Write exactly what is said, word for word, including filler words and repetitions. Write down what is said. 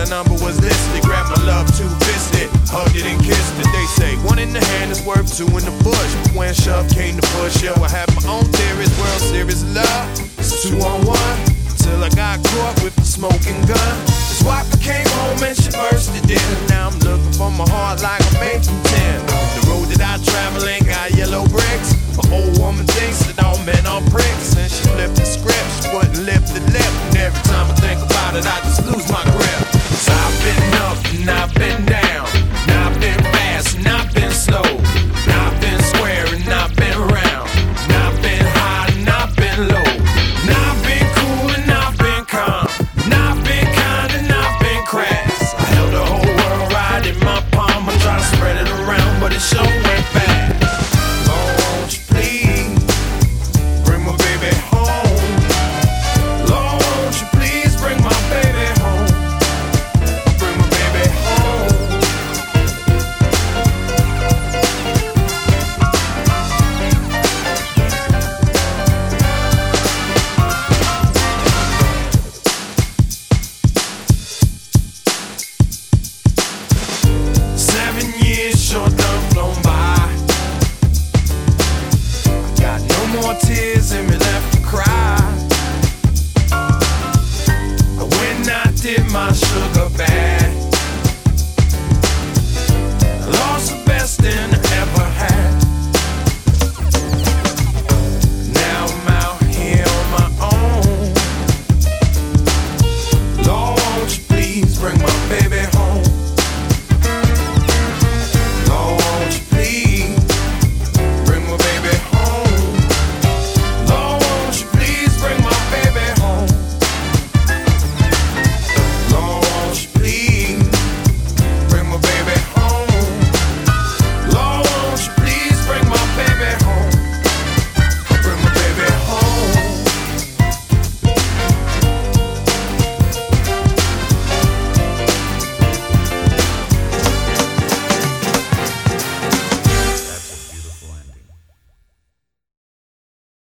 a number was listed. Grabbed my love two fisted, hugged it and kissed it. They say one in the hand is worth two in the bush. But when shove came to push, yo, I had my own theories. World Series of love, it's two on one. Till I got caught with the smoking gun. His wife came home and she burst it in. Now I'm looking for my heart like I'm made from tin.